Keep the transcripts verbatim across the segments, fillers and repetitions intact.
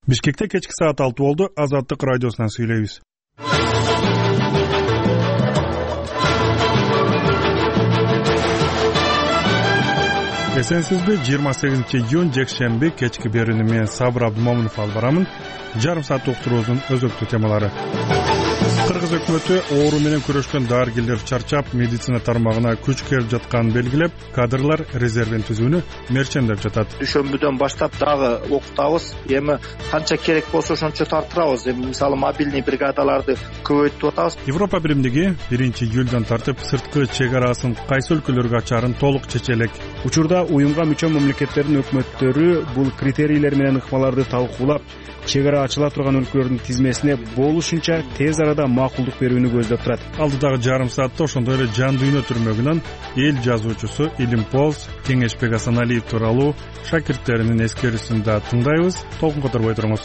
Бишкекте кечки саат алты болду. Азаттык радиосунан сүйлөйбүз. Эсенсизби? жыйырма сегизинчи июнь жекшемби кечки берүүнү мен Сабыр Абдымомунов алып барамын. Жарым саат уктуруубуздун өзөктүү темалары. Кыргыз өкмөтү оору менен күрөшкөн дарыгерлер чарчап, медицина тармагына күч келип жатканын белгилеп, кадрлар резервин түзүүнү мерчендеп жатат. Дүйшөмбүдөн баштап дагы окутабыз. Эми канча керек болсо ошончо тартырабыз. Эми мисалы мобильный бригадаларды көбөйтүп атабыз. Европа биримдиги биринчи июлдан тартып сырткы чек арасын кайсы өлкөлөргө ачаарын толук чече элек. Учурда уюмга мүчө мамлекеттердин өкмөттөрү бул критерийлер менен ыкмаларды талкуулап, чек ара ачыла турган өлкөлөрдүн тизмесине болушунча тез арада макулдук берүүнү көздөп турат. Алдыдагы жарым саатта ошондой эле жан дүйнө түрмөгүнөн эл жазуучусу Илим Полз Кеңешбек Асаналиев тууралуу шакирттеринин эскерүүсүн да тыңдайбыз. Толкун которбой туруңуз.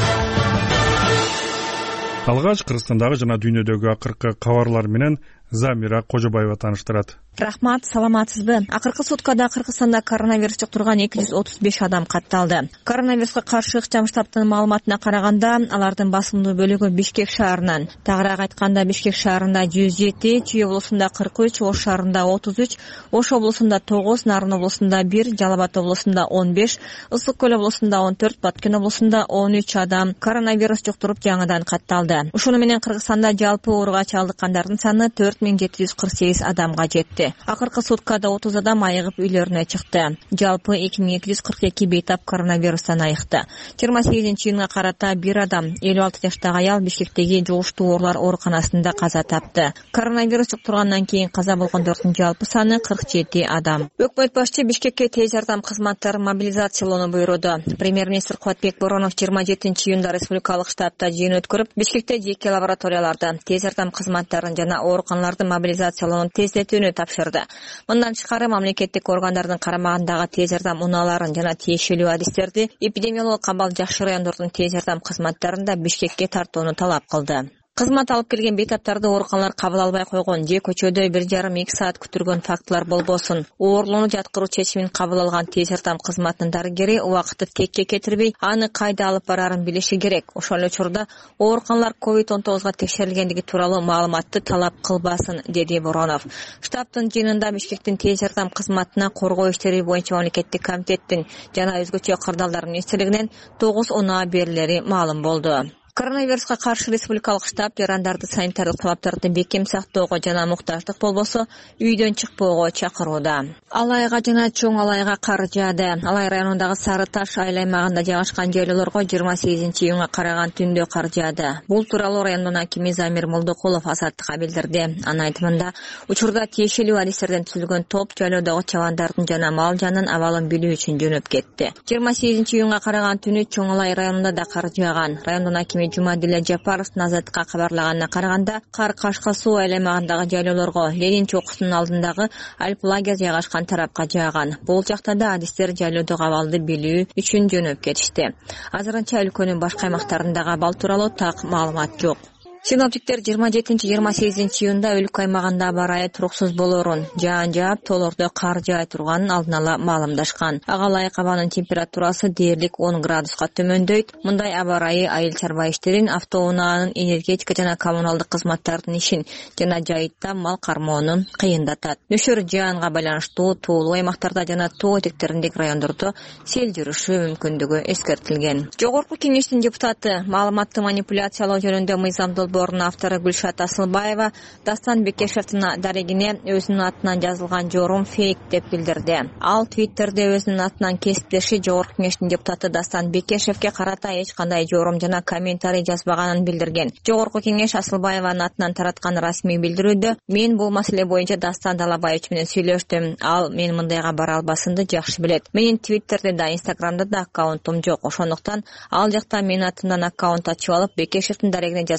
Алгач Кыргызстандагы жана дүйнөдөгү акыркы кабарлар менен Замира Кожобаева тааныштырат. Рахмат, саламатсызбы? Акыркы суткада Кыргызстанда коронавирус жуктурган эки жүз отуз беш адам катталды. Коронавируска каршы ыкчам штабтын маалыматына караганда, алардын басымдуу бөлүгү Бишкек шаарынан. Тагыраак айтканда, Бишкек шаарында жүз жети, Чүй облусунда кырк үч, Ош шаарында отуз үч, Ош облусунда тогуз, Нарын облусунда бир, Жалал Абад облусунда он беш, Ысык Көл облусунда он төрт, Баткен облусунда он үч адам коронавирус жуктуруп жаңыдан катталды. Ушуну менен Кыргызстанда жалпы ооруга чалдыккандардын саны төрт миң жети жүз кырк сегиз адамга жетти. Акыркы суткада отуз адам айыгып үйлөрүнө чыкты. Жалпы эки миң эки жүз кырк эки бейтап коронавирустан айыкты. жыйырма сегизинчи июнга карата бир адам, элүү алты жаштагы аял Бишкектеги жугуштуу оорулар ооруканасында каза тапты. Коронавирус жуктургандан кийин каза болгондордун жалпы саны кырк жети адам. Өкмөт башчы Бишкекке тез жардам кызматтарын мобилизациялоону буйруду. Премьер-министр Кубатбек Боронов жыйырма жетинчи июнда республикалык штабта жыйын өткөрүп, Бишкекте жеке лабораторияларды, тез жардам кызматтарын жана ооруканаларды мобилизациялоону тездетүүнү тапшырды. Мындан тышкары мамлекеттик органдардын карамагындагы тез жардам унааларын жана тиешелүү адистерди эпидемиологик абал жакшы райондордун тез жардам кызматтарын да Бишкекке тартууну талап кылды. Кызмат алып келген бейтаптарды ооруканалар кабыл албай койгон же көчөдө бир жарым эки саат күтүргөн фактылар болбосун. Оорулууну жаткыруу чечимин кабыл алган тез жардам кызматынын дарыгери убакытты текке кетирбей, аны кайда алып барарын билиши керек. Ошол эле учурда ооруканалар ковид он тогузга текшерилгендиги тууралуу маалыматты талап кылбасын, деди Боронов. Штабтын жыйынында Бишкектин тез жардам кызматына коргоо иштери боюнча мамлекеттик комитеттин жана өзгөчө кырдаалдар министрлигинен тогуз унаа берилери маалым болду. Коронавируска каршы республикалык штаб жарандарды санитардык талаптарды бекем сактоого жана муктаждык болбосо үйдөн чыкпоого чакырууда. Алайга жана Чоң Алайга кар жаады. Алай районундагы Сары Таш айыл аймагында жайгашкан жайлоолорго жыйырма сегизинчи июнга караган түндө кар жаады. Бул тууралуу райондун акими Замир Молдокулов Азаттыкка билдирди. Анын айтымында, учурда тиешелүү адистерден түзүлгөн топ жайлоодогу чабандардын жана мал жанын абалын билүү үчүн жөнөп кетти. жыйырма сегизинчи июнга караган түнү Чоң Алай районунда да кар жааган. Райондун акими Жумадиле Жапаровдун Азаттыкка кабарлаганына караганда, кар Кашка суу айыл аймагындагы жайлоолорго, Ленин чокусунун алдындагы Альп-лагер жайгашкан тарапка жааган. Бул жакта да адистер жайлоодогу абалды билүү үчүн жөнөп кетишти. Азырынча өлкөнүн башка аймактарындагы абал тууралуу так маалымат жок. Синоптиктер жыйырма жетинчи жыйырма сегизинчи июнда өлкө аймагында аба ырайы туруксуз болоорун, жаан жаап, тоолордо кар жаай турганын алдын ала маалымдашкан. Ага ылайык абанын температурасы дээрлик он градуска төмөндөйт. Мындай аба ырайы айыл чарба иштерин, автоунаанын, энергетика жана коммуналдык кызматтардын ишин жана жайытта мал кармоону кыйындатат. Нөшөр жаанга байланыштуу тоолуу аймактарда жана тоо этектериндеги райондордо сел жүрүшү мүмкүндүгү эскертилген. Жогорку кеңештин депутаты, маалыматты манипуляциялоо жөнүндө мыйзамдуу борунун автору Гүлшат Асылбаева Дастан Бекешевдин дарегине өзүнүн атынан жазылган жорум фейк деп билдирди. Ал Твиттерде өзүнүн атынан кесиптеши Жогорку кеңештин депутаты Дастан Бекешевге карата эч кандай жорум жана комментарий жазбаганын билдирген. Жогорку кеңеш Асылбаеванын атынан тараткан расмий билдирүүдө, мен бул маселе боюнча Дастан Далабаевич менен сүйлөштүм. Ал мен мындайга бара албасымды жакшы билет. Менин Твиттерде да, Инстаграмда да аккаунтум жок. Ошондуктан ал жакта менин атымдан аккаунт ачып алып, Бекешевдин дарегине жазган адам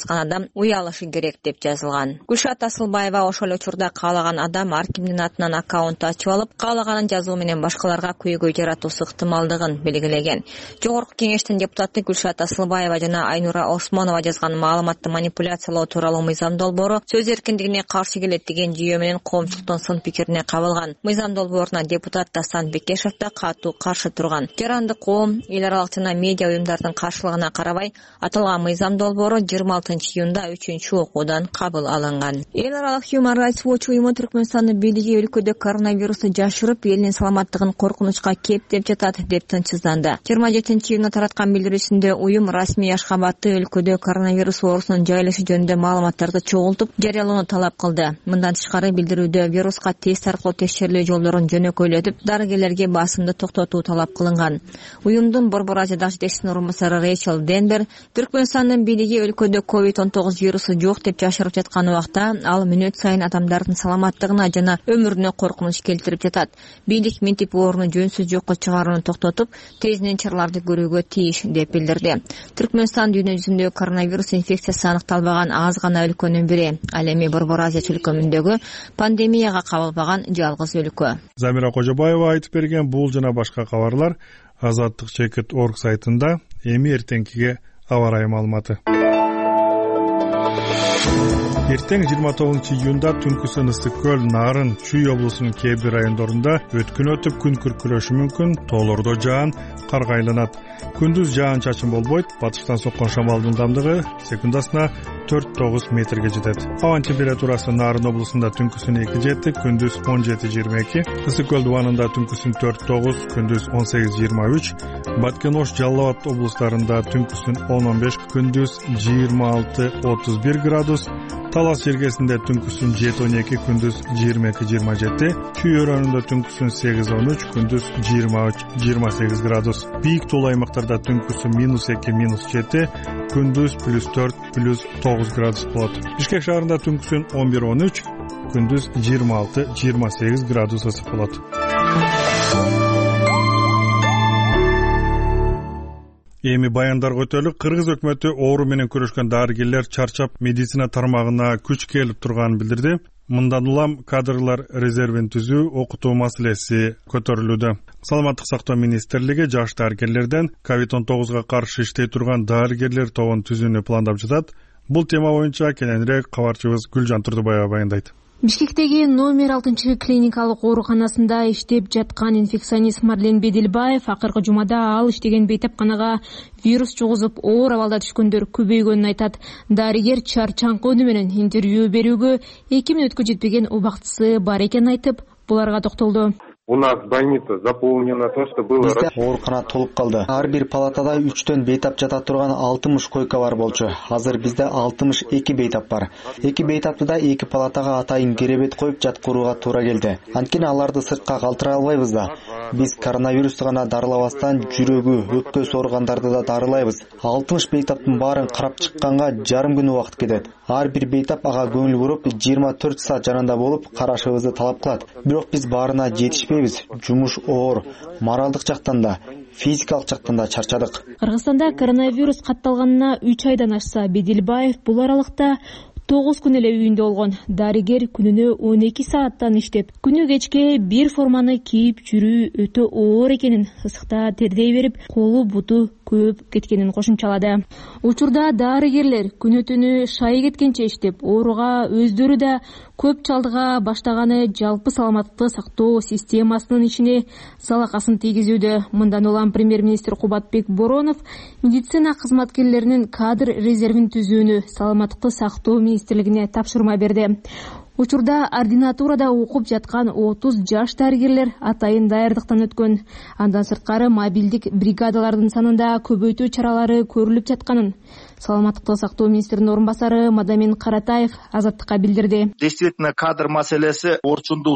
уй алышы керек деп жазылган. Гүлшат Асылбаева ошол учурда каалаган адам ар кимдин атынан аккаунт ачып алып, каалаганын жазуу менен башкаларга көйгөй жаратуусу ыктымалдыгын белгилеген. Жогорку кеңештин депутаты Гүлшат Асылбаева жана Айнура Осмонова жазган маалыматты манипуляциялоо тууралуу мыйзам долбоору сөз эркиндигине каршы келет деген жүйө менен коомчулуктун сын пикирине кабылган. Мыйзам долбооруна депутат Дастан Бекешев да катуу каршы турган. Жарандык коом, эл аралык жана медиа уюмдардын каршылыгына карабай, аталган мыйзам долбоору жыйырма алтынчы июнда үчүнчү окуудан кабыл алынган. Эл аралык Human Rights Watch уюму Түркмөнстандын бийлиги өлкөдө коронавирусту жашырып, элдин саламаттыгын коркунучка кептеп жатат деп тынчсызданды. жыйырма жетинчи июнда тараткан билдирүүсүндө уюм расмий Ашхабадты өлкөдө коронавирус оорусунун жайылышы жөнүндө маалыматтарды чогултуп, жарыялоону талап кылды. Мындан тышкары билдирүүдө вируска тест аркылуу текшерилүү жолдорун жөнөкөйлөтүп, дарыгерлерге басымды токтотуу талап кылынган. Уюмдун Борбор Азиядагы жетекчисинин орун басары Рэйчел Денбер Түркмөнстандын бийлиги өлкөдө ковид он тогуз вирусу жок деп жашырып жаткан убакта, ал мүнөт сайын адамдардын саламаттыгына жана өмүрүнө коркунуч келтирип жатат. Бийлик минтип ооруну жөнсүз жокко чыгарууну токтотуп, тезинен чараларды көрүүгө тийиш деп билдирди. Түркмөнстан дүйнө жүзүндөгү коронавирус инфекциясы аныкталбаган аз гана өлкөнүн бири. Ал эми Борбор Азия чөлкөмүндөгү пандемияга кабылбаган жалгыз өлкө. Замира Кожобаева айтып берген бул жана башка кабарлар азаттык чекит точка орг сайтында. Эми эртеңкиге аба ырайы маалыматы. Эртең жыйырма тогузунчу июнда түнкүсүн Ысык көл, Нарын, Чүй облусунун кээ бир райондорунда өткүн өтүп күн күркүрөшү мүмкүн, тоолордо жаан карга айланат. Күндүз жаан чачын болбойт, батыштан соккон шамалдын ылдамдыгы секундасына төрт тогуз метрге жетет. Абанын температурасы Нарын облусунда түнкүсүн эки жети, күндүз он жети жыйырма эки, Ысык көл дубанында түнкүсүн төрт тогуз, күндүз он сегиз жыйырма үч, Баткен Ош, Жалал Абад облустарында түнкүсүн он он беш, күндүз жыйырма алты отуз бир градус, Талас жергесинде түнкүсүн жети он эки, күндүз жыйырма эки жыйырма жети, Чүй өрөөнүндө түнкүсүн сегиз он үч, күндүз жыйырма үч жыйырма сегиз градус. Бийик тоол аймактарда түнкүсүн минус эки минус жети, күндүз плюс төрт плюс тогуз градус болот. Бишкек шаарында түнкүсүн он бир он үч, күндүз жыйырма алты жыйырма сегиз градус ысык болот. Эми баяндарга өтөлүк. Кыргыз өкмөтү оору менен күрөшкөн дарыгерлер чарчап медицина тармагына күч келип турганын билдирди. Мындан улам кадрлар резервин түзүү, окутуу маселеси көтөрүлүүдө. Саламаттык сактоо министрлиги жаш дарыгерлерден ковид он тогузга каршы иштей турган дарыгерлер тобун түзүүнү пландап жатат. Бул тема боюнча кененирээк кабарчыбыз Гүлжан Турдубаева баяндайт. Бишкектеги номер алтынчы клиникалык ооруканасында иштеп жаткан инфекционист Марлен Бедилбаев акыркы жумада ал иштеген бейтапканага вирус жугузуп оор абалда түшкөндөр көбөйгөнүн айтат. Дарыгер чарчаңкы үнү менен интервью берүүгө эки мүнөткө жетпеген убактысы бар экенин айтып, буларга токтолду. У нас больница заполнена, то, что было... Бизде оорукана толуп калды. Ар бир палатада үчтөн бейтап жата турган алтымыш койка бар болчу. Азыр бизде алтымыш эки бейтап бар. Эки бейтапты да эки палатага атайын керебет коюп жаткырууга туура келди. Анткени аларды сыртка калтыра албайбыз да. Биз коронавирусту гана дарылабастан жүрөгү, өпкө ооругандарды да дарылайбыз. алтымыш бейтаптын баарын карап чыкканга жарым күн убакыт кетет. Ар бир бейтап ага көңүл буруп, жыйырма төрт саат жанында болуп карашыбызды талап кылат. Бирок биз баарына жетишпейбиз. Жумуш оор, моралдык жактан да, физикалык жактан да чарчадык. Кыргызстанда коронавирус катталганына үч айдан ашса, Бедилбаев бул аралыкта тогуз күн эле үйүндө болгон. Дарыгер күнүнө он эки сааттан иштеп, күнү кечке бир форманы кийип жүрүү өтө оор экенин, ысыкта тердей берип, колу буту көп кеткенин кошумчалады. Учурда дарыгерлер күнү түнү шай кеткенче иштеп, ооруга өздөрү да көп чалдыга баштаганы жалпы саламаттыкты сактоо системасынын ичине залакасын тийгизүүдө. Мындан улам премьер-министр Кубатбек Боронов медицина кызматкерлеринин кадр резервин түзүүнү саламаттыкты сактоо министрлигине тапшырма берди. Учурда ординатурада окуп жаткан отуз жаш дарыгерлер атайын даярдыктан өткөн. Андан сырткары мобилдик бригадалардын санында көбөйтүү чаралары көрүлүп жатканын саламаттыкты сактоо министринин орун басары Мадамин Каратаев Азаттыкка билдирди. Действительно кадр маселеси орчундуу турат.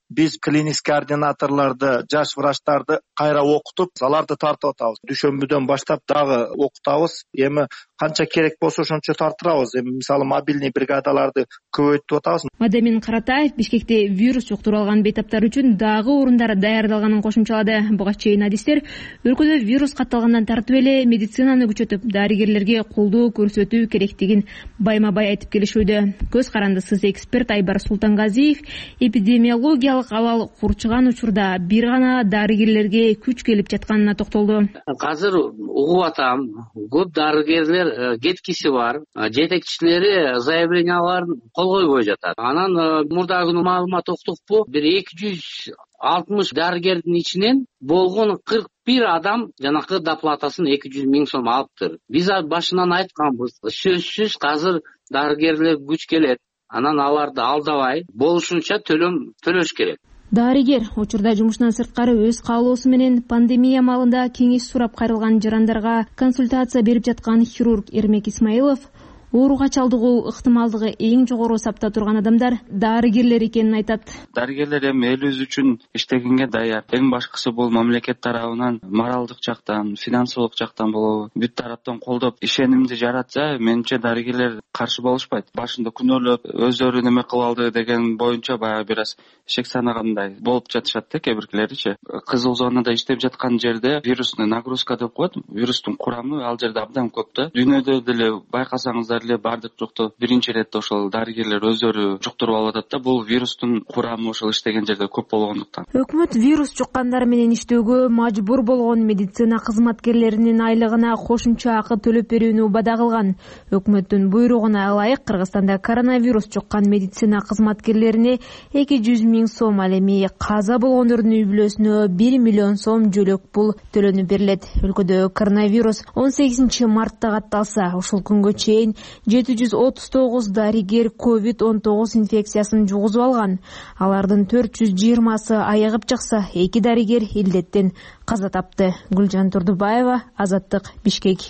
биз клиник координаторлорду, жаш врачтарды кайра окутуп, аларды тартып атабыз. Дүшөмбүдөн баштап дагы окутабыз. Эми канча керек болсо ошончо тартырабыз. Эми мисалы мобильный бригадаларды көбөйтүп атабыз. Мадамин Каратаев Бишкекте вирус жуктуруп алган бейтаптар үчүн дагы орундар даярдалганын кошумчалады. Буга чейин адистер өлкөдө вирус катталгандан тартып эле медицинаны күчөтүп, дарыгерлерге колдоо көрсөтүү керектигин байма-бай айтып келишүүдө. Көз карандысыз эксперт Айбар Султангазиев эпидемиологиялык абал курчуган учурда бир гана дарыгерлерге күч келип жатканына токтолду. Азыр угуп атам, көп дарыгерлер кеткиси бар, жетекчилери заявленияларын кол койбой жатат. Анан мурдагы күнү маалымат уктукпу, бир эки жүз алтымыш дарыгердин ичинен болгон кырк бир адам жанакы доплатасын эки жүз миң сом алыптыр. Биз башынан айтканбыз, сөзсүз азыр дарыгерлер күч келет. Анан аларды алдабай болушунча төлөм төлөш керек. Дарыгер учурда жумушунан сырткары өз каалоосу менен пандемия маалында кеңеш сурап кайрылган жарандарга консультация берип жаткан хирург Эрмек Исмаилов ооруга чалдыгуу ыктымалдыгы эң жогору сапта турган адамдар дарыгерлер экенин айтат. Дарыгерлер эми элибиз үчүн иштегенге даяр. Эң башкысы бул мамлекет тарабынан моралдык жактан, финансылык жактан болобу, бүт тараптан колдоп, ишенимди жаратса, менимче дарыгерлер каршы болушпайт. Башында күнөөлөп, өздөрү неме кылып алды деген боюнча баягы бир аз шек санагандай болуп жатышат да кебиркилеричи. Кызыл зонада иштеп жаткан жерде вирусный нагрузка деп коет, вирустун курамы ал жерде абдан көп да. Дүйнөдө деле байкасаңыздар эле бардык жокто биринчи иретте ошол дарыгерлер өздөрү жуктуруп алып атат да. Бул вирустун курамы ошол иштеген жерде көп болгондуктан. Өкмөт вирус жуккандар менен иштөөгө мажбур болгон медицина кызматкерлеринин айлыгына кошумча акы төлөп берүүнү убада кылган. Өкмөттүн буйругуна ылайык Кыргызстанда коронавирус жуккан медицина кызматкерлерине эки жүз миң сом, ал эми каза болгондордун үй бүлөсүнө бир миллион сом жөлөк пул төлөнүп берилет. Өлкөдө коронавирус он сегизинчи мартта катталса, ушул күнгө чейин жети жүз отуз тогуз дарыгер ковид он тогуз инфекциясын жугузуп алган. Алардын төрт жүз жыйырмасы айыгып чыкса, эки дарыгер илдеттен каза тапты. Гүлжан Турдубаева, Азаттык, Бишкек.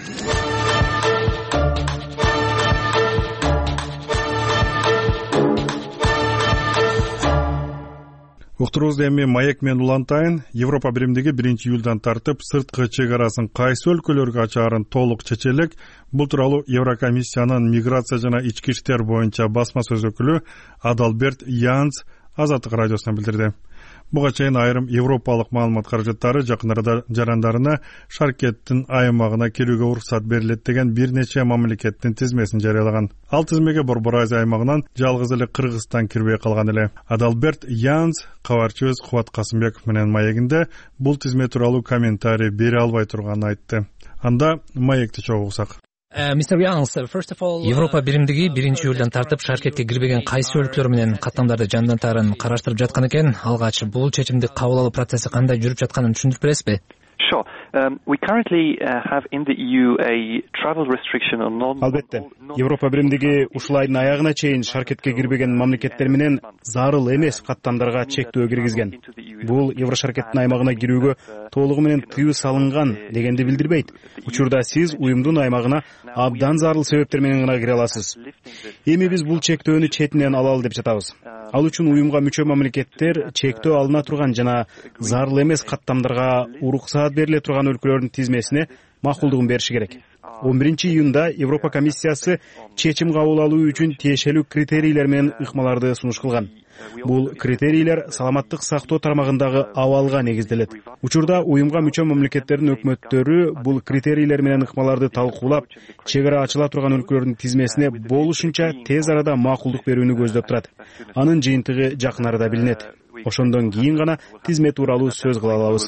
Уктуруубузду эми маек менен улантайын. Европа биримдиги биринчи июлдан тартып сырткы чек арасын кайсы өлкөлөргө ачаарын толук чечелек. Бул тууралуу Еврокомиссиянын миграция жана ички иштер боюнча басма сөз өкүлү Адалберт Янс Азаттык радиосуна билдирди. Буга чейин айрым европалык маалымат каражаттары жакын арада жарандарына шаркеттин аймагына кирүүгө уруксат берилет деген бир нече мамлекеттин тизмесин жарыялаган. Ал тизмеге Борбор Азия аймагынан жалгыз эле Кыргызстан кирбей калган эле. Адалберт Янс кабарчыбыз Кубат Касымбеков менен маегинде бул тизме тууралуу комментарий бере албай турганын айтты. Анда маекти чогулсак. Европа биримдиги биринчи июлдан тартып шаркетке кирбеген кайсы өлкөлөр менен каттамдарды жандантаарын караштырып жаткан экен. Алгач бул чечимди кабыл алуу процесси кандай жүрүп жатканын түшүндүрүп бересизби? Sure. Um, we currently uh, have in the E U a travel restriction on non. Албетте, Европа биримдиги ушул айдын аягына чейин шаркетке кирбеген мамлекеттер менен зарыл эмес каттамдарга чектөө киргизген. Бул Еврошаркеттин аймагына кирүүгө толугу менен тыюу салынган дегенди билдирбейт. Учурда сиз уюмдун аймагына абдан зарыл себептер менен гана кире аласыз. Эми биз бул чектөөнү четинен алалы деп жатабыз. Ал үчүн уюмга мүчө мамлекеттер чектөө алына турган жана зарыл эмес каттамдарга уруксаат бериле турган өлкөлөрдүн тизмесине макулдугун бериши керек. он биринчи июнда Европа комиссиясы чечим кабыл алуу үчүн тиешелүү критерийлер менен ыкмаларды сунуш кылган. Бул критерийлер саламаттык сактоо тармагындагы абалга негизделет. Учурда уюмга мүчө мамлекеттердин өкмөттөрү бул критерийлер менен ыкмаларды талкуулап, чек ара ачыла турган өлкөлөрдүн тизмесине болушунча тез арада макулдук берүүнү көздөп турат. Анын жыйынтыгы жакын арада билинет. Ошондон кийин гана тизме тууралуу сөз кыла алабыз.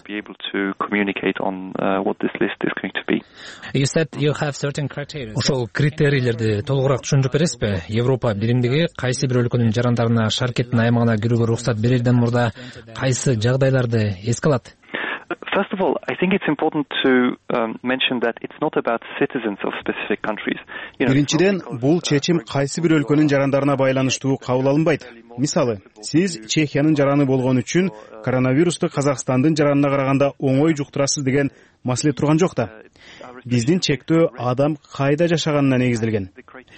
Ошол критерийлерди толугураак түшүндүрүп бересизби? Европа биримдиги кайсы бир өлкөнүн жарандарына шаркеттин аймагына кирүүгө уруксат берерден мурда кайсы жагдайларды эске алат? First of all, I think it's important to um, mention that it's not about citizens of specific countries. Биринчиден, бул чечим кайсы бир өлкөнүн жарандарына байланыштуу кабыл алынбайт. Мисалы, сиз Чехиянын жараны болгон үчүн коронавирусту Казакстандын жаранына караганда оңой жуктурасыз деген маселе турган жок да. Биздин чектөө адам кайда жашаганына негизделген.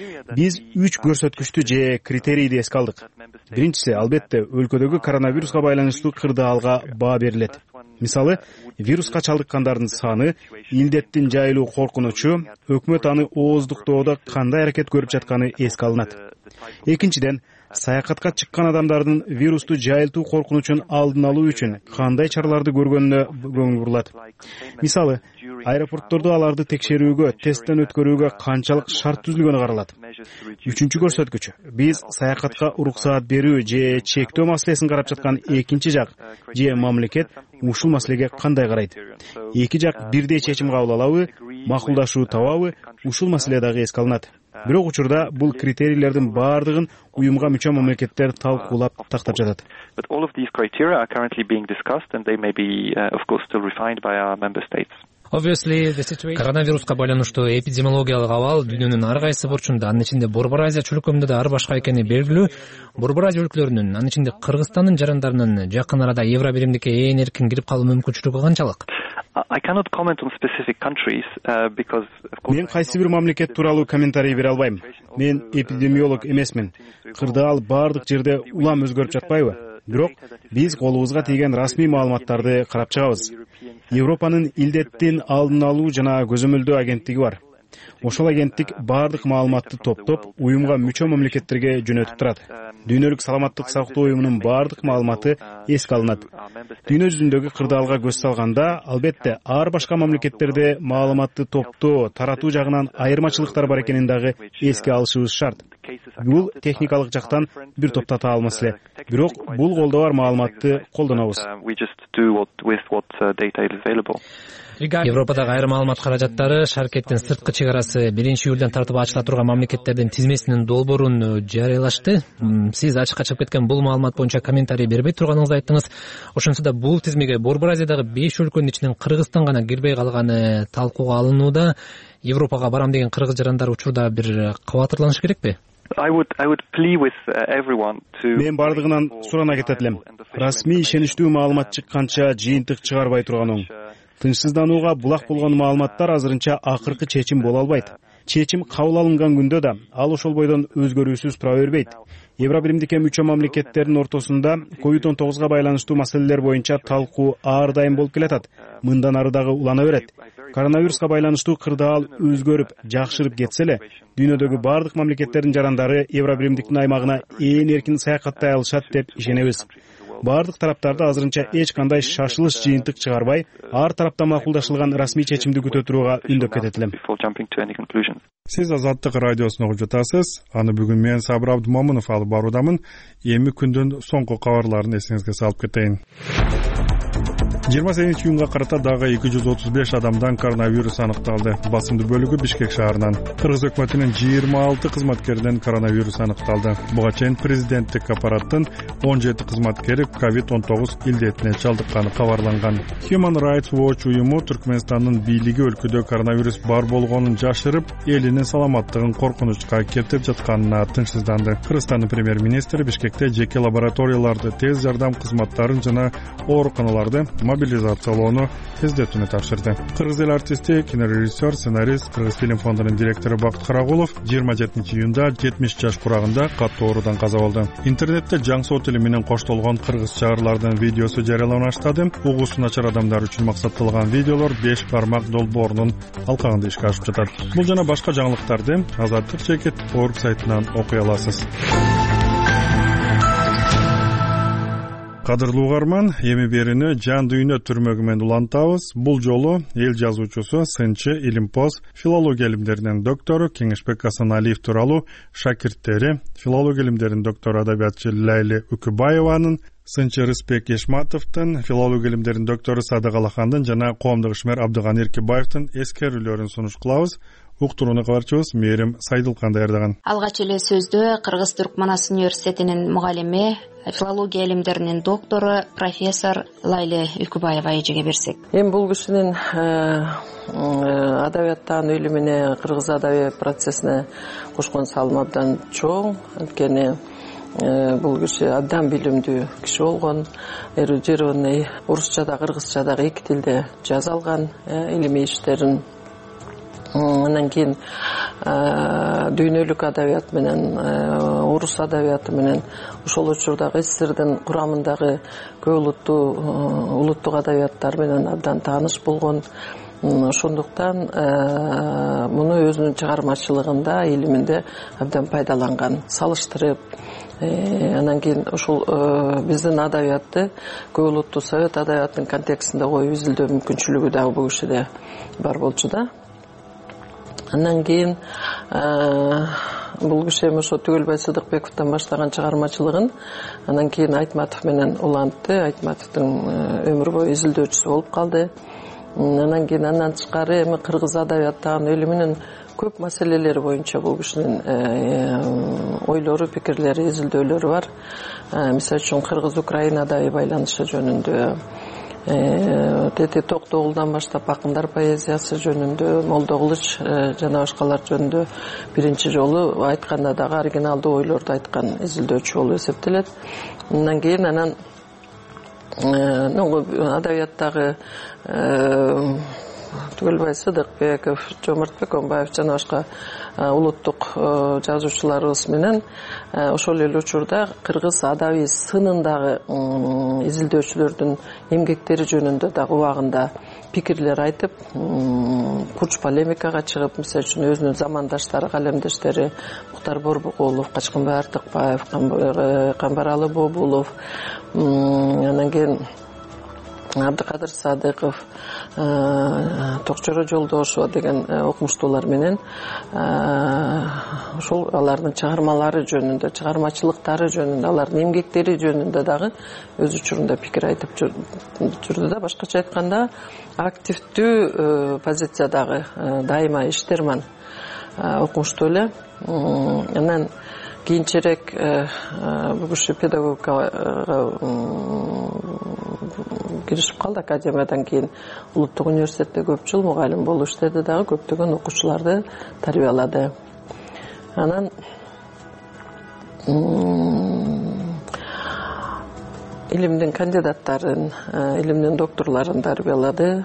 Биз үч көрсөткүчтү же критерийди эске алдык. Биринчиси, албетте, өлкөдөгү коронавируска байланыштуу кырдаалга баа берилет. Мисалы, вируска чалдыккандардын саны, илдеттин жайылуу коркунучу, өкмөт аны ооздуктоодо кандай аракет көрүп жатканы эске алынат. Экинчиден, саякатка чыккан адамдардын вирусту жайылтуу коркунучун алдын алуу үчүн кандай чараларды көргөнүнө көңүл бурулат. Мисалы, аэропорттордо аларды текшерүүгө, тесттен өткөрүүгө канчалык шарт түзүлгөнү каралат. Үчүнчү көрсөткүч, биз саякатка уруксаат берүү же чектөө маселесин карап жаткан экинчи жак же мамлекет ушул маселеге кандай карайт? Эки жак бирдей чечим кабыл алабы, макулдашуу табабы, ушул маселе дагы эске алынат. Бирок учурда бул критерийлердин баардыгын уюмга мүчө мамлекеттер талкуулап тактап жатат. But all of these criteria are currently being discussed and they may be uh, of course still refined by our member states. Коронавируска байланыштуу эпидемиологиялык абал дүйнөнүн ар кайсы бурчунда, анын ичинде Борбор Азия чөлкөмүндө да ар башка экени белгилүү. Борбор Азия өлкөлөрүнүн, анын ичинде Кыргызстандын жарандарынын жакын арада Евро биримдикке ээн эркин кирип калуу мүмкүнчүлүгү канчалык? I cannot comment on specific countries uh, because of course Мен кайсы бир мамлекет тууралуу комментарий бере албайм. Мен эпидемиолог эмесмин. Кырдаал баардык жерде улам өзгөрүп жатпайбы? Бирок биз колубузга тийген расмий маалыматтарды карап чыгабыз. Европанын илдеттин алдын алуу жана көзөмөлдөө агенттиги бар. Ошол агенттик баардык маалыматты топтоп, уюмга мүчө мамлекеттерге жөнөтүп турат. Дүйнөлүк саламаттык сактоо уюмунун баардык маалыматы эске алынат. Дүйнө жүзүндөгү кырдаалга көз салганда, албетте, ар башка мамлекеттерде маалыматты топтоо, таратуу жагынан айырмачылыктар бар экенин дагы эске алышыбыз шарт. Бул техникалык жактан бир топ татаал маселе. Бирок бул колдо бар маалыматты колдонобуз. Европадагы айрым маалымат каражаттары шаркеттин сырткы чек арасы биринчи июлдан тартып ачыла турган мамлекеттердин тизмесинин долбоорун жарыялашты. Сиз ачыкка чыгып кеткен бул маалымат боюнча комментарий бербей турганыңызды айттыңыз. Ошентсе да бул тизмеге Борбор Азиядагы беш өлкөнүн ичинен Кыргызстан гана кирбей калганы талкууга алынууда. Европага барам деген кыргыз жарандар учурда бир кабатырланыш керекпи? I would I would plea with uh, everyone to Мен бардыгынан сурана кетет элем. Расмий ишеничтүү маалымат чыкканча жыйынтык чыгарбай турган оң. Тынчсызданууга булак болгон маалыматтар азырынча акыркы чечим боло албайт. Чечим кабыл алынган күндө да ал ошол бойдон өзгөрүүсүз тура бербейт. Евро биримдикке мүчө мамлекеттердин ортосунда ковид он тогузга байланыштуу маселелер боюнча талкуу ар дайым болуп келатат. Мындан ары дагы улана берет. Коронавируска байланыштуу кырдаал өзгөрүп, жакшырып кетсе эле, дүйнөдөгү баардык мамлекеттердин жарандары Евро биримдиктин аймагына ээн эркин саякаттай алышат деп ишенебиз. Баардык тараптарды азырынча эч кандай шашылыш жыйынтык чыгарбай, ар тарапта макулдашылган расмий чечимди күтө турууга үндөп кетет элем. Сиз Азаттык радиосуна угуп жатасыз. Аны бүгүн мен Сабыр Абдымомунов алып баруудамын. Эми күндүн соңку кабарларын эсиңизге салып кетейин. жыйырма сегизинчи июнга карата дагы эки жүз отуз беш адамдан коронавирус аныкталды. Басымдуу бөлүгү Бишкек шаарынан. Кыргыз өкмөтүнүн жыйырма алты кызматкеринен коронавирус аныкталды. Буга чейин президенттик аппараттын он жети кызматкери ковид он тогуз илдетине чалдыкканы кабарланган. Human Rights Watch уюму Түркмөнстандын бийлиги өлкөдө коронавирус бар болгонун жашырып, элинин саламаттыгын коркунучка кетирип жатканына тынчсызданды. Кыргызстандын премьер-министри Бишкекте жеке лабораторияларды, тез жардам кызматтарын жана ооруканаларды мобилизациялоону тездетүүнү тапшырды. Кыргыз эл артисти, кинорежиссер, сценарист, Кыргыз фильм фондунун директору Бакыт Карагулов жыйырма жетинчи июнда жетимиш жаш курагында катуу оорудан каза болду. Интернетте жаң соо тили менен коштолгон кыргыз шаарлардын видеосу жарыялана баштады. Угуусу начар адамдар үчүн максатталган видеолор беш бармак долбоорунун алкагында ишке ашып жатат. Бул жана башка жаңылыктарды Азаттык чекит орг сайтынан окуй аласыз. Кадырлуу угарман, эми берүүнү жан дүйнө түрмөгү менен улантабыз. Бул жолу эл жазуучусу, сынчы, илимпоз, филология илимдеринин доктору Кеңешбек Асаналиев тууралуу шакирттери, филология илимдеринин доктору адабиятчы Лайли Үкүбаеванын сынчы Рыспек Ешматовдун, филология илимдеринин доктору Садык Алахандын жана коомдук ишмер Абдыган Эркебаевдин эскерүүлөрүн сунуш кылабыз. Уктурууну кабарчыбыз Мээрим Сайдылкан даярдаган. Алгач эле сөздө Кыргыз Түркманас университетинин мугалими, филология илимдеринин доктору профессор Лайли Үкүбаева эжеге берсек. Эми бул кишинин адабияттагы илимине, кыргыз адабий процессине кошкон салымы абдан чоң. Анткени бул киши абдан билимдүү киши болгон, эрудированный орусча да кыргызча да эки тилде жаза алган илимий иштерин. Анан кийин дүйнөлүк адабият менен, орус адабияты менен ошол учурдагы СССРдин курамындагы көп улуттуу улуттук адабияттар менен абдан тааныш болгон. Ошондуктан муну өзүнүн чыгармачылыгында, илиминде абдан пайдаланган, салыштырып. Анан кийин ушул биздин адабиятты көп улуттуу совет адабиятынын контекстинде коюп изилдөө мүмкүнчүлүгү дагы бул кишиде бар болчу да. Андан кийин бул киши ошо Түгөлбай Сыдыкбековдон баштаган чыгармачылыгын анан кийин Айтматов менен улантты. Айтматовдун өмүр бою изилдөөчүсү болуп калды. Анан кийин андан тышкары эми кыргыз адабияттагы илиминин көп маселелери боюнча бул кишинин ойлору, пикирлери, изилдөөлөрү бар. Мисалы үчүн Кыргыз-Украина адабий байланышы жөнүндө, Тети Токтогулдан баштап акындар поэзиясы жөнүндө, Молдокылыч жана башкалар жөнүндө биринчи жолу айтканда дагы оригиналдуу ойлорду айткан изилдөөчү болуп эсептелет. Андан кийин анан адабияттагы Түгөлбай Сыдыкбеков, Жомартбек Омбаев жана башка улуттук жазуучуларыбыз менен ошол эле учурда кыргыз адабий сынындагы изилдөөчүлөрдүн эмгектери жөнүндө дагы убагында пикирлер айтып, курч полемикага чыгып, мисалы үчүн өзүнүн замандаштары, калемдештери Муктар Борбокулов, Качкынбай Артыкбаев, Камбаралы Бобулов, анан кийин Абдыкадыр Садыков, Токчоро Жолдошева деген окумуштуулар менен ошол алардын чыгармалары жөнүндө, чыгармачылыктары жөнүндө, алардын эмгектери жөнүндө дагы өз учурунда пикир айтып жүрдү да. Башкача айтканда, активдүү позициядагы дайыма иштерман окумуштуу эле. Анан кийинчерээк бул киши педагогикага киришип калды. Академиядан кийин улуттук университетте көп жыл мугалим болуп иштеди дагы, көптөгөн окуучуларды тарбиялады. Анан илимдин кандидаттарын, илимдин докторлорун тарбиялады.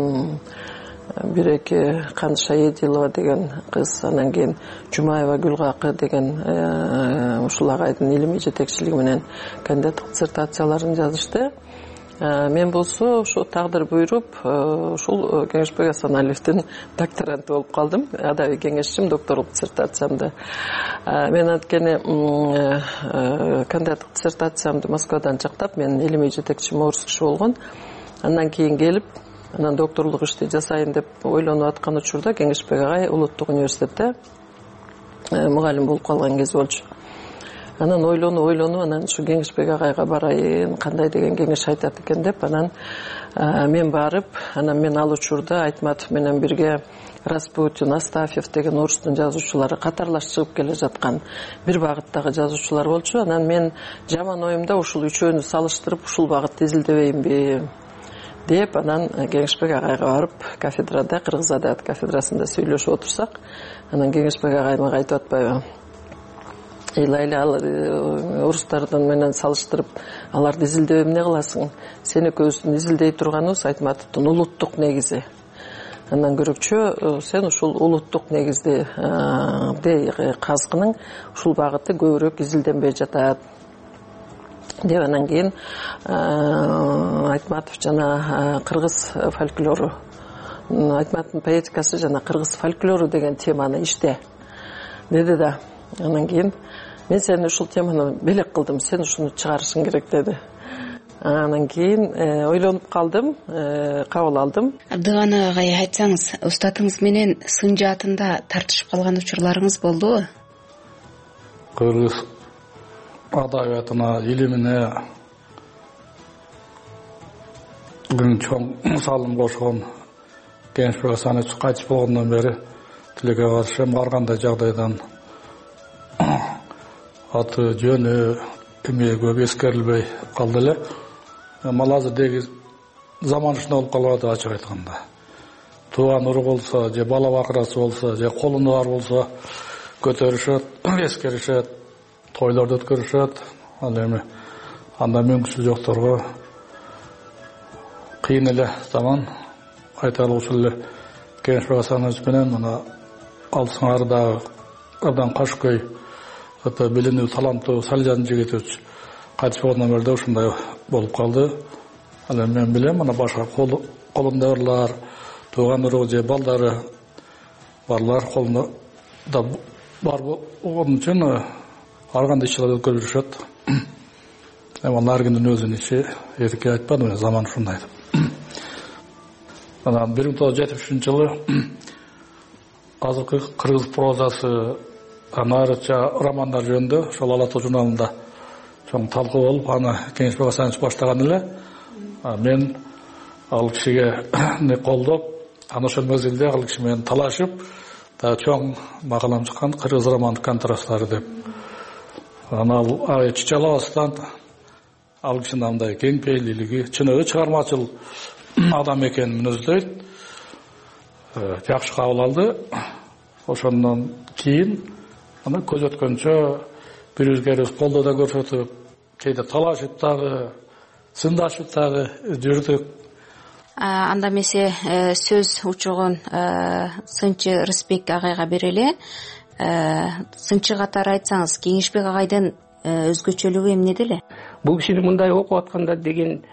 Бир-эки Канша Едилова деген кыз, анан кийин Жумаева Гүлгакы деген ушул агайдын илимий жетекчилиги менен кандидаттык диссертацияларын жазышты. Мен болсо ошо тагдыр буйруп, ушул Кеңешбек Асаналиевдин докторанты болуп калдым. Адабий кеңешчим, докторлук диссертациямды. Мен анткени кандидаттык диссертациямды Москвадан чактап, менин илимий жетекчим орус киши болгон. Андан кийин келип, анан докторлук ишти жасайын деп ойлонуп аткан учурда Кеңешбек агай улуттук университетте мугалим болуп калган кез болчу. Анан ойлонуп ойлонуп анан ушу Кеңешбек агайга барайын, кандай деген кеңеш айтат экен деп, анан мен барып, анан мен ал учурда Айтматов менен бирге Распутин, Астафьев деген орустун жазуучулары катарлаш чыгып келе жаткан бир багыттагы жазуучулар болчу. Анан мен жаман оюмда ушул үчөөнү салыштырып, ушул багытты изилдебейинби деп, анан Кеңешбек агайга барып, кафедрада, кыргыз адабияты кафедрасында сүйлөшүп отурсак, анан Кеңешбек агай мага айтып атпайбы: Лайли, ал орустардын менен салыштырып, аларды изилдеп эмне кыласың? Сен экөөбүздүн изилдей турганыбыз Айтматовдун улуттук негизи. Андан көрөкчө сен ушул улуттук негизди казгының ушул багыты көбүрөөк изилденбей жатат деп. Анан кийин Айтматов жана кыргыз фольклору, Айтматовдун поэтикасы жана кыргыз фольклору деген теманы иште деди да. Анан кийин мен сени ушул теманы белек кылдым, сен ушуну чыгарышың керек деди. Анан кийин ойлонуп калдым, кабыл алдым. Абдыган агай, айтсаңыз, устатыңыз менен сын жаатында тартышып калган учурларыңыз болдубу? Кыргыз адабиятына, илимине бүгүн чоң салым кошкон Кенешбек Асанович кайтыш болгондон бери тилекке каршы ар кандай жагдайдан аты жөнү эме көп эскерилбей калды эле. Ал азырдеги заман ушундай болуп калып атат, ачык айтканда. Тууган урук болсо, же бала бакырасы болсо, же колунда бар болсо көтөрүшөт, эскеришет, тойлорду өткөрүшөт. Ал эми анда мүмкүнчүлүгү жокторго кыйын эле заман. Айталы ушул эле Кенешбек Асанович менен мына алсыңардагы абдан кашкөй ата билинүү таланттуу Салжан жигитович кайтыш болгондон бери да ушундай болуп калды. Ал эми мен билем, мына башка колундагылар, тууган уругу же балдары барлар колунда да бар болгон үчүн ар кандай ишчилерди өткөрүп жүрүшөт. Эми ар кимдин өзүнүн иши, эрке айтпадым, заман ушундай деп. Анан бир миң тогуз жүз жетимиш үчүнчү жылы азыркы кыргыз прозасы, анарыча романдар жөнүндө ошол Ала тоо журналында чоң талкуу болуп, аны Кенешбек Асанович баштаган эле. Мен ал кишиге колдоп, аны ошол мезгилде ал киши менен талашып, да чоң макалам чыккан кыргыз роман контрасттары деп. Анан ал чычалабастан ал кишинин андай кең пейилдүүлүгү, чыныгы чыгармачыл адам экенин мүнөздөйт. Жакшы кабыл алды. Ошондон кийин аны көз өткөнчө бири-бирибизге колдоо да көрсөтүп, кейде талашып дагы, сындашып дагы жүрдүк. Анда эмесе сөз учугун сынчы Рысбек агайга берели. Сынчы катары айтсаңыз, Кеңешбек агайдын өзгөчөлүгү эмнеде эле? Бул кишини мындай окуп атканда деген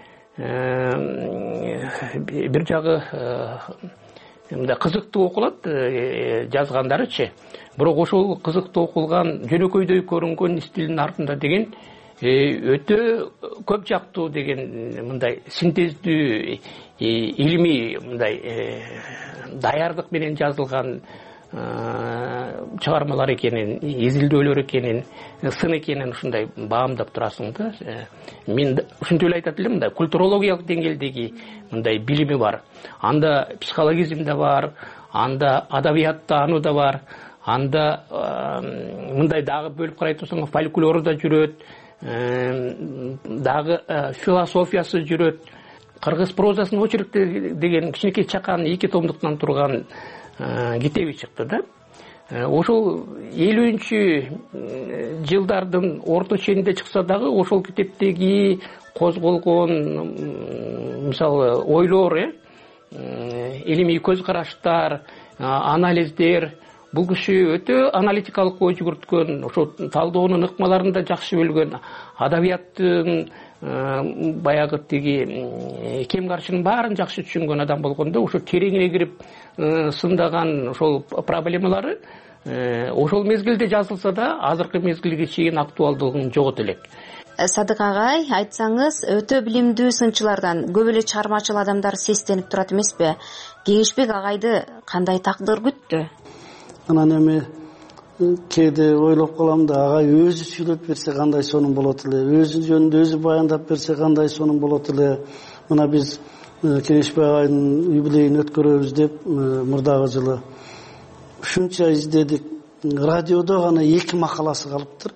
бир жагы мындай кызыктуу окулат, жазгандарычы. Бирок ошол кызыктуу окулган, жөнөкөйдөй көрүнгөн стилдин артында деген өтө көп жактуу деген мындай синтездүү илимий мындай даярдык менен жазылган чыгармалар экенин, изилдөөлөр экенин, сын экенин ушундай баамдап турасың да. Мен ушинтип эле айтат элем, мындай культурологиялык деңгээлдеги мындай билими бар. Анда психологизм да бар, анда адабияттануу да бар, анда мындай дагы бөлүп карай турсаң фольклору да жүрөт, дагы философиясы жүрөт. Кыргыз прозасынын очеркти деген кичинекей чакан эки томдуктан турган китеби чыкты да. Ошол элүүнчү жылдардын орто ченинде чыкса дагы ошол китептеги козголгон мисалы ойлор, илимий көз караштар, анализдер, бул киши өтө аналитикалык ой жүгүрткөн, ошо талдоонун ыкмаларын да жакшы билген, адабияттын баягы тиги кем каршынын баарын жакшы түшүнгөн адам болгондо, ошо тереңине кирип сындаган ошол проблемалары ошол мезгилде жазылса да азыркы мезгилге чейин актуалдуулугун жогото элек. Садык агай, айтсаңыз, өтө билимдүү сынчылардан көп эле чыгармачыл адамдар сестенип турат эмеспи? Кеңешбек агайды кандай тагдыр күттү? Анан эми кээде ойлоп калам да, агай өзү сүйлөп берсе кандай сонун болот эле, өзү жөнүндө өзү баяндап берсе кандай сонун болот эле. Мына биз Кеңешбек агайдын юбилейин өткөрөбүз деп мурдагы жылы ушунча издедик. Радиодо гана эки макаласы калыптыр.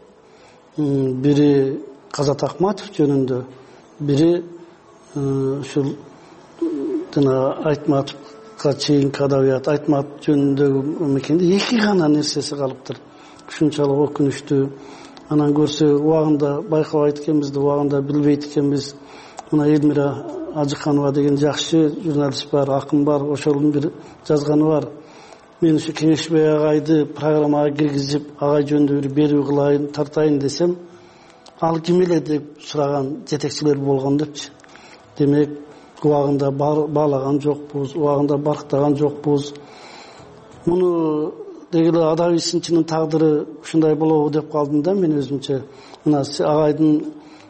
Бири Казат Акматов жөнүндө, бири ушул жана Айтматовго чейинки адабият, Айтматов жөнүндөгү мекенде эки гана нерсеси калыптыр. Ушунчалык өкүнүчтүү. Анан көрсө убагында байкабайт экенбиз да, убагында билбейт экенбиз. Мына Элмира Ажыканова деген жакшы журналист бар, акын бар, ошонун бир жазганы бар. Мен ушу Кеңешбек агайды программага киргизип, агай жөнүндө бир берүү кылайын, тартайын десем, ал ким эле деп сураган жетекчилер болгон депчи. Демек, убагында баалаган жокпуз, убагында барктаган жокпуз. Муну дегеле адабий сынчынын тагдыры ушундай болобу деп калдым да мен өзүмчө. Мына агайдын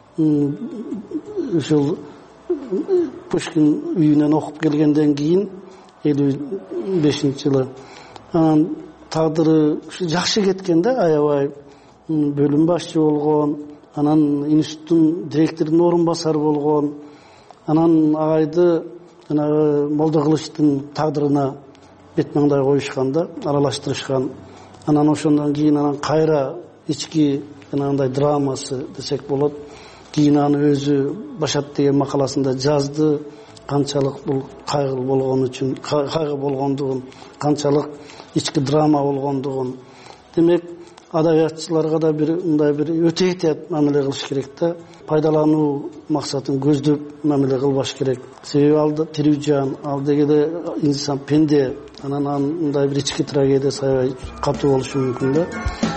ушул Пушкин үйүнөн окуп келгенден кийин элүү бешинчи жылы анан тагдыры жакшы кеткен да, аябай бөлүм башчы болгон, анан институттун директорунун орун басары болгон. анан агайды жанагы Молдокылычтын тагдырына бет маңдай коюшканда аралаштырышкан. Анан ошондон кийин анан кайра ички жанагындай драмасы десек болот. Кийин аны өзү Башат деген макаласында жазды. Канчалык бул кайгылуу болгон үчүн, кайгы болгондугун, канчалык ички драма болгондугун. Демек, адабиятчыларга да бир мындай бир өтө этият мамиле кылыш керек да. Пайдалануу максатын көздөп мамиле кылбаш керек. Себеби ал да тирүү жан, ал дегенде инсан пенде, анан мындай бир ички трагедия саябай катуу болушу мүмкүн да.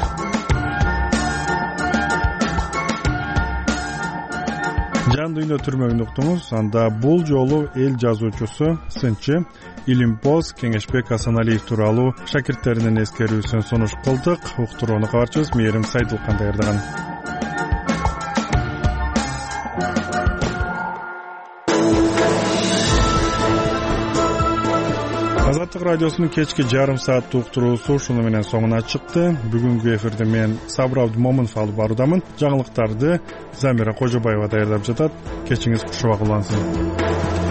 Жан дүйнө түрмөгүн уктуңуз. Анда бул жолу эл жазуучусу, сынчы Илимпоз Кеңешбек Асаналиев тууралуу шакирттеринин эскерүүсүн сунуш кылдык. Уктурууну кабарчыбыз Мээрим Сайдылкан даярдаган. Азаттык радиосунун кечки жарым сааттык уктуруусу ушуну менен соңуна чыкты. Бүгүнкү эфирде мен Сабыр Абдымомунов алып баруудамын. Жаңылыктарды Замира Кожобаева даярдап жатат. Кечиңиз кушубак улансын.